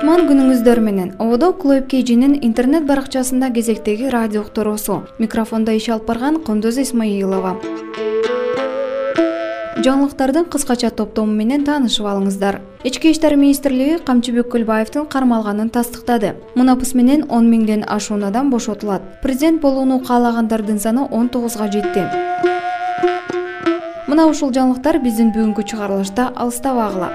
Кутман күнүңүздөр менен. Ободо Клоп Кейжинин интернет баракчасында кезектеги радио уктуруусу. Микрофондо иш алып барган Кондуз Исмаилова. Жаңылыктардын кыскача топтому менен таанышып алыңыздар. Ички иштер министрлиги Камчыбек Көлбаевдин кармалганын тастыктады. Мунапыс менен 10 миңден ашуун адам бошотулат. Президент болууну каалагандардын саны 19га жетти. Мына ушул жаңылыктар биздин бүгүнкү чыгарылышта алыстабагыла.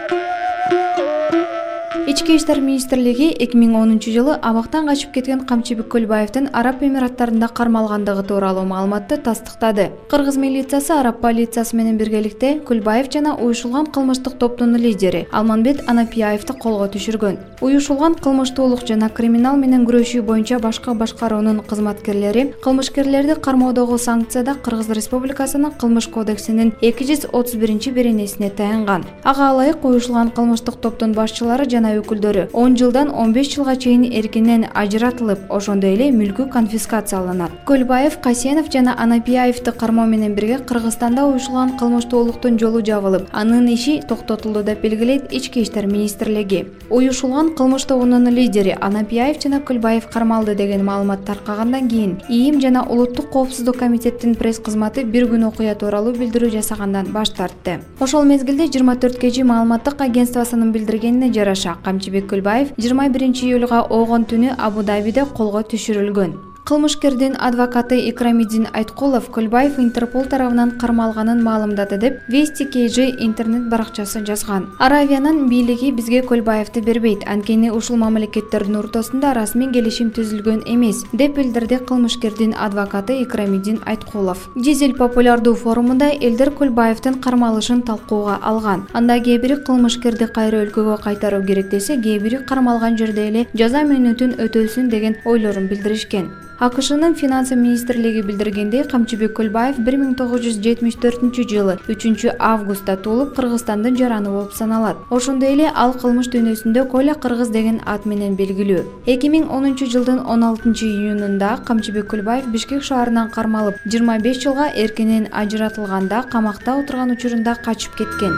Ички иштер министрлиги 2010-жылы абактан качып кеткен Камчыбек Көлбаевдин Араб Эмираттарында кармалгандыгы тууралуу маалыматты тастыктады. Кыргыз милициясы Араб полициясы менен биргеликте Көлбаев жана уюшулган кылмыштык топтун лидери Алманбет Анапияевди колго түшүргөн. Уюшулган кылмыштуулук жана криминал менен күрөшүү боюнча башкы башкаруунун кызматкерлери кылмышкерлерди кармоодогу санкцияда Кыргыз Республикасынын кылмыш кодексинин 231-беренесине таянган. Ага ылайык уюшулган кылмыштык топтун башчылары жана өкүлдөрү 10 жылдан 15 жылга чейин эркинен ажыратылып, ошондой эле мүлкү конфискацияланат. Көлбаев, Касенов жана Анапияевди кармоо менен бирге Кыргызстанда уюшулган кылмыштуулуктун жолу жабылып, анын иши токтотулду деп белгилейт Ички иштер министрлиги. Уюшулган кылмыш тобунун лидери Анапияев жана Көлбаев кармалды деген маалымат таркагандан кийин ИИМ жана Улуттук коопсуздук комитеттин пресс-кызматы бир күн окуя тууралуу билдирүү жасагандан баш тартты. Ошол мезгилде 24 маалыматтык агентствосунун билдиргенине жараша Камчыбек Көлбаев 21-июлга огон түнү Абу-Дабиде колго түшүрүлгөн. Кылмышкердин адвокаты Икрамиддин Айткулов Көлбаев Интерпол тарабынан кармалганын маалымдады деп Вести KG интернет баракчасы жазган. Аравиянын бийлиги бизге Көлбаевди бербейт, анткени ушул мамлекеттердин ортосунда расмий келишим түзүлгөн эмес, деп билдирди кылмышкердин адвокаты Икрамиддин Айткулов. Дизель популярдуу форумунда элдер Көлбаевдин кармалышын талкууга алган. Анда кээ бири кылмышкерди кайра өлкөгө кайтаруу керек десе, кээ бири кармалган жерде эле жаза мөөнөтүн өтөлсүн деген ойлорун билдиришкен. АКШнын финансы министрлиги билдиргендей, Камчыбек Көлбаев 1974-жылы 3-августта туулуп Кыргызстандын жараны болуп саналат. Ошондой эле ал кылмыш дүйнөсүндө Коля Кыргыз деген ат менен белгилүү. 2010-жылдын 16-июнунда Камчыбек Көлбаев Бишкек шаарынан кармалып, 25 жылга эркинен ажыратылганда камакта отурган учурунда качып кеткен.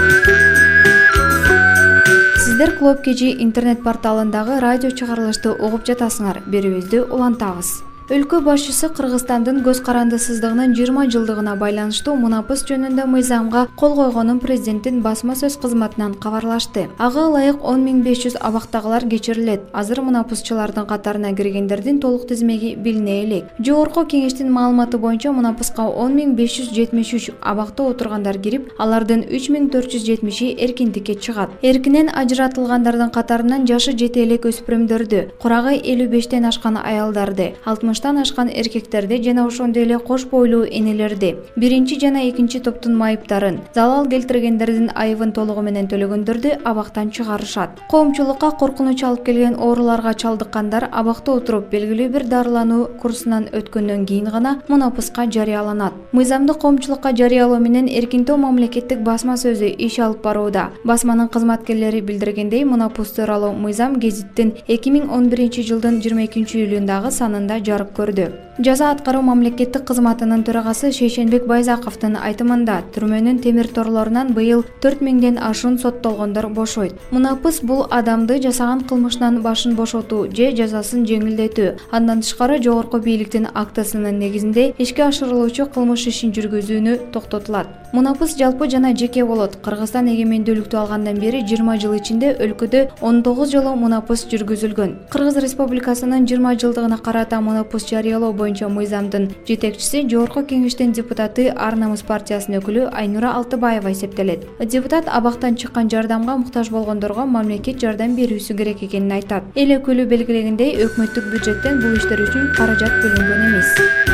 Сиздер Клоп KG интернет порталындагы радио чыгарылышты угуп жатасыңар. Берүүбүздү улантабыз. Өлкө башчысы Кыргызстандын көз карандысыздыгынын 20 жылдыгына байланыштуу мунапыс жөнүндө мыйзамга кол койгонун президенттин басма сөз кызматынан кабарлашты. Ага ылайык 10.500 абактагылар кечирилет. Азыр мунапысчылардын катарына киргендердин толук тизмеги билине элек. Жогорку кеңештин маалыматы боюнча мунапыска 10.573 абакта отургандар кирип, алардын 3.470 эркиндикке чыгат. Эркинен ажыратылгандардын катарынан жашы жете элек өспүрүмдөрдү, курагы 55тен ашкан аялдарды, 60-тан ашкан эркектерди жана ошондой эле кош бойлуу энелерди, биринчи жана экинчи топтун майыптарын, залал келтиргендердин айыбын толугу менен төлөгөндөрдү абактан чыгарышат. Коомчулукка коркунуч алып келген ооруларга чалдыккандар абакта отуруп белгилүү бир дарылануу курсунан өткөндөн кийин гана мунапыска жарыяланат. Мыйзамды коомчулукка жарыялоо менен эркинтөө мамлекеттик басма сөзү иш алып барууда. Басманын кызматкерлери билдиргендей, мунапыс тууралуу мыйзам гезиттин 2011-жылдын 22-июлундагы санында жарык көрдү. Жаза аткаруу мамлекеттик кызматынын төрагасы Шейшенбек Байзаковдун айтымында түрмөнүн темир торлорунан быйыл 4000ден ашуун соттолгондор бошойт. Мунапыс бул адамды жасаган кылмышынан башын бошотуу же жазасын жеңилдетүү. Андан тышкары жогорку бийликтин актысынын негизинде ишке ашырылуучу кылмыш ишин жүргүзүүнү токтотулат. Мунапыс жалпы жана жеке болот. Кыргызстан эгемендүүлүктү алгандан бери 20 жыл ичинде өлкөдө 19 жолу мунапыс жүргүзүлгөн. Кыргыз Республикасынын 20 жылдыгына карата мунапыс жарыялоо боюнча мыйзамдын жетекчиси жогорку кеңештин депутаты Ар Намыс партиясынын өкүлү Айнура Алтыбаева эсептелет. Депутат абактан чыккан жардамга муктаж болгондорго мамлекет жардам берүүсү керек экенин айтат. Эл өкүлү белгилегендей, өкмөттүк бюджеттен бул иштер үчүн каражат бөлүнгөн эмес.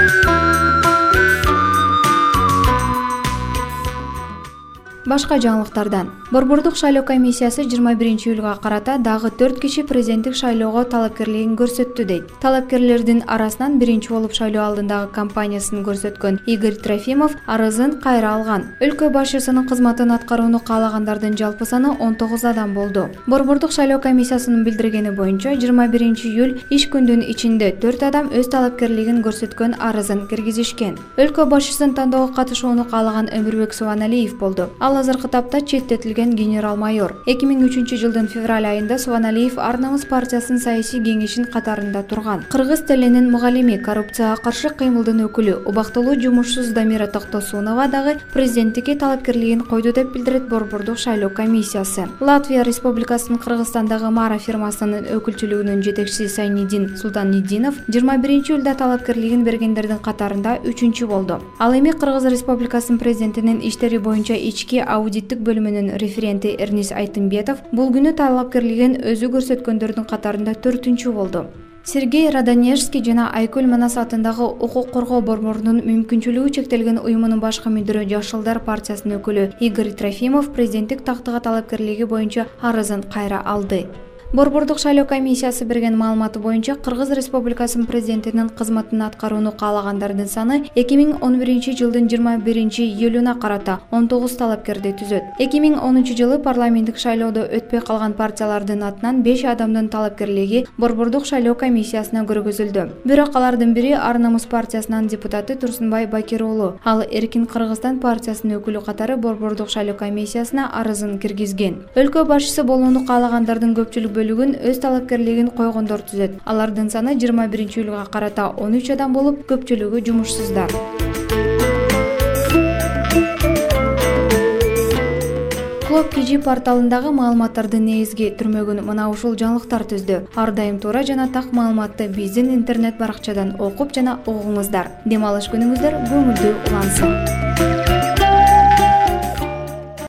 Башка жаңылыктардан. Борбордук шайлоо комиссиясы 21-июлга карата дагы 4 киши президенттик шайлоого талапкерлигин көрсөттү дейт. Талапкерлердин арасынан биринчи болуп шайлоо алдындагы кампаниясын көрсөткөн Игорь Трофимов арызын кайра алган. Өлкө башчысынын кызматын аткарууну каалагандардын жалпы саны 19 адам болду. Борбордук шайлоо комиссиясынын билдиргени боюнча 21-июль иш күндүн ичинде 4 адам өз талапкерлигин көрсөткөн арызын киргизишкен. Өлкө башчысын тандоого катышууну каалаган Өмүрбек Субаналиев болду. Ал азыркы тапта четтетилген генерал-майор. 2003 жылдын февраль айында Субаналиев Ар намыс партиясынын саясий кеңешин катарында турган. Кыргыз тилинин мугалими, коррупцияга каршы кыймылдын өкүлү, убактылуу жумушсуз Дамира Токтосунова дагы президенттикке талапкерлигин койду деп билдирет Борбордук шайлоо комиссиясы. Латвия Республикасынын Кыргызстандагы Мара фирмасынын өкүлчүлүгүнүн жетекчиси Сайнидин Султанидинов 21-июлда талапкерлигин бергендердин катарында 3-чү болду. Ал эми Кыргыз Республикасынын президентинин иштери боюнча ички аудиттик бөлүмүнүн референти Эрнис Айтымбетов бул күнү талапкерлигин өзү көрсөткөндөрдүн катарында 4-чү болду. Сергей Радонежский жана Айкөл Манас атындагы укук коргоо борборунун мүмкүнчүлүгү чектелген уюмунун башкы мүдүрү Жашылдар партиясынын өкүлү Игорь Трофимов президенттик тактыга талапкерлиги боюнча арызын кайра алды. Борбордук шайлоо комиссиясы берген маалыматы боюнча Кыргыз Республикасынын президентинин кызматын аткарууну каалагандардын саны 2011 жылдын 21-июлуна карата 19 талапкерди түзөт. 2010 жылы парламенттик шайлоодо өтпөй калган партиялардын атынан 5 адамдын талапкерлиги борбордук шайлоо комиссиясына көргөзүлдү. Бирок алардын бири Ар намыс партиясынын депутаты Турсунбай Бакир уулу. Ал Эркин Кыргызстан партиясынын өкүлү катары борбордук шайлоо комиссиясына арызын киргизген. Өлкө башчысы болууну каалагандардын көпчүлүк бөлүгүн өз талапкерлигин койгондор түзөт. Алардын саны 21-июлга карата 13 адам болуп, көпчүлүгү жумушсуздар. Клуб Кижи порталындагы маалыматтардын негизги түрмөгүн мына ушул жаңылыктар түздү. Ар дайым туура жана так маалыматты биздин интернет баракчадан окуп жана угуңуздар. Дем алыш күнүңүздөр көңүлдүү улансын.